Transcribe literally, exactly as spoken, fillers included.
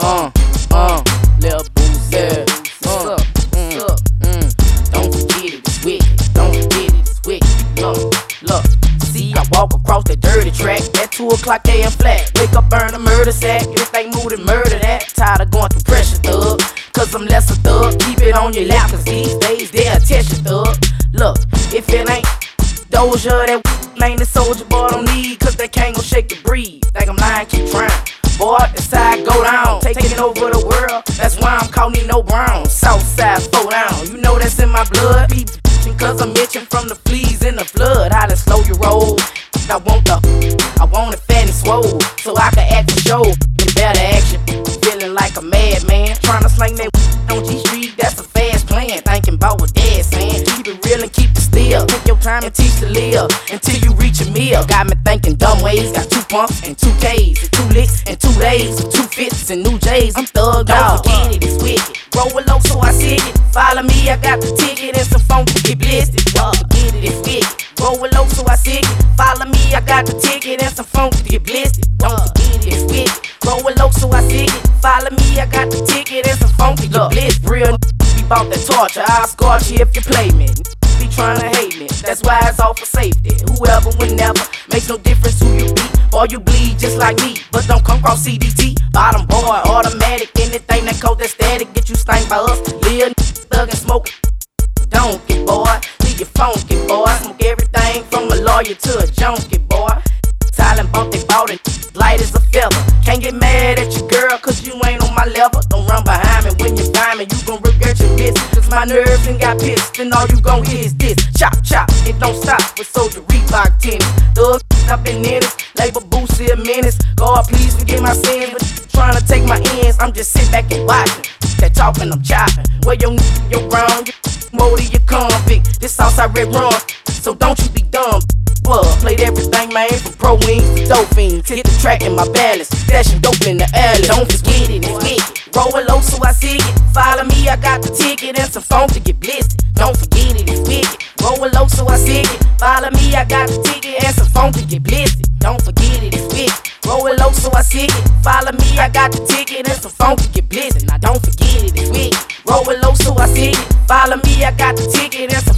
Uh, uh, Lil Boosie. Uh, mm, mm. Don't forget it, it's wicked. Don't forget it, it's wicked. Look, look. See, I walk across the dirty track at two o'clock A M flat. Wake up, burn a murder sack. If they move it, murder that. Tired of going through pressure, thug. Cause I'm less a thug. Keep it on your lap, cause these days they'll test you, thug. Look, if it ain't Doja, that ain't the soldier boy don't need. Cause they can't go shake the breeze. Think I'm lying, keep trying. Boy, that's how I go down. Taking over the world, that's why I'm calling Nino Brown. Southside, four down. You know that's in my blood. People cause I'm itching from the fleas in the flood. How to slow your roll. I want the, I want it fat and swole, so I can act the show. Get better action. Feeling like a madman. Trying to slang that on G Street, that's a fast plan. Thinking about what dad's saying. Keep it real and keep it still. Take your time and teach to live until you reach a meal. Got me thinking dumb ways. Got two pumps and two K's and two licks and two days and two fits and new J's. I'm thugged out. Don't forget it, it's wicked. Roll low so I see it. Follow me, I got the ticket and some phone to get blistered. Don't forget it, it's wicked. Roll low so I see it. Follow me, I got the ticket and some phone to get blistered. Don't forget it, it's wicked. Roll low so I see it. Follow me, I got the ticket and some phone to get blistered. Real be bout that torture. I'll scorch you if you play me. Be trying to hate me, that's why it's all for safety. Whoever, whenever, makes no difference who you be. Or you bleed just like me, but don't come cross C D T. Bottom boy, automatic, anything that cause that static get you stank by us. Live thug and smoke, don't get boy. Leave your funky boy. Smoke everything from a lawyer to a junkie boy. Silent bump, they bought it, light as a feather. Can't get mad at your girl, cause you ain't on my level. Don't run behind me when you find me, you gon' regret your miss. Cause my nerves done got pissed, and all you gon' hear is this. Chop, chop, it don't stop with Soldier Reebok tennis. Thugs up in this, label Boosie a menace. God, please forgive my sins, but trying to take my ends. I'm just sit back and watching. That talking, I'm chopping. Where your n***, you're wrong, you more to your convict. This outside red run, so don't you be dumb. Well, played everything, man, from pro wings to dope fiends. Hit the track in my balance, dashing dope in the alley. Don't forget it, it's wicked. Roll low so I see it. Follow me, I got the ticket and some phone to get blistered. Don't forget it, it's wicked. Roll low so I see it. Follow me, I got the ticket and some phone to get blistered. Don't forget it, it's wicked. Roll low so I see it. Follow me, I got the ticket and some phone to get blistered. Now don't forget it, it's wicked. Roll low so I see it. Follow me, I got the ticket and some